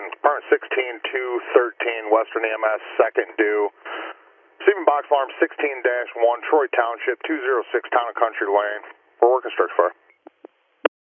Department 16213, Western EMS, second due. Receiving box alarm 16-1, Troy Township, 206 Town and Country Lane. We're working search fire.